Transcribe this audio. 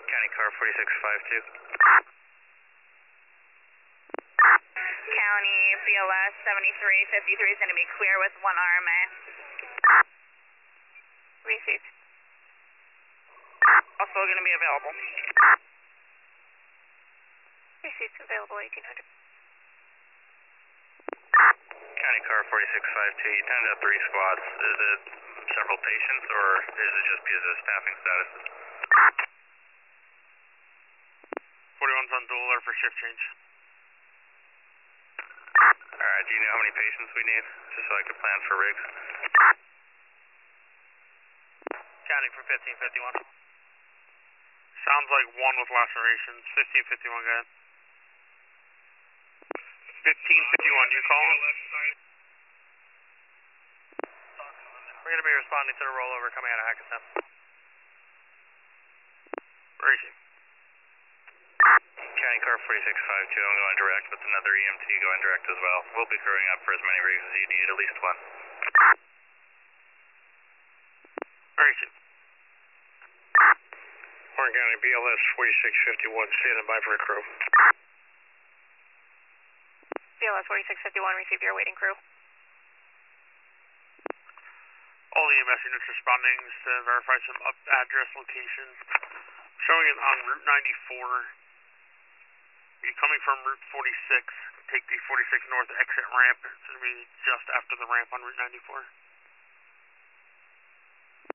County car 4652. County BLS 7353 is going to be clear with 1 RMA. Receive. Also going to be available. Received available 1800. County car 4652, you tend to have 3 squads. Is it several patients or is it just because of staffing status? 41's on dual alert for shift change. Alright, do you know how many patients we need? Just so I can plan for rigs. County for 1551. Sounds like 1 with lacerations. 1551, go ahead. 1551, you calling? We're going to be responding to the rollover coming out of Hackensack. Where is he? County car 4652, I'm going direct with another EMT going direct as well. We'll be crewing up for as many rigs as you need, at least 1. Where is he? Warren County BLS 4651, standing by for a crew. BLS 4651, received your waiting crew. All EMS units responding to verify some address location. Showing it on Route 94. You're coming from Route 46. Take the 46 North exit ramp. It's going to be just after the ramp on Route 94.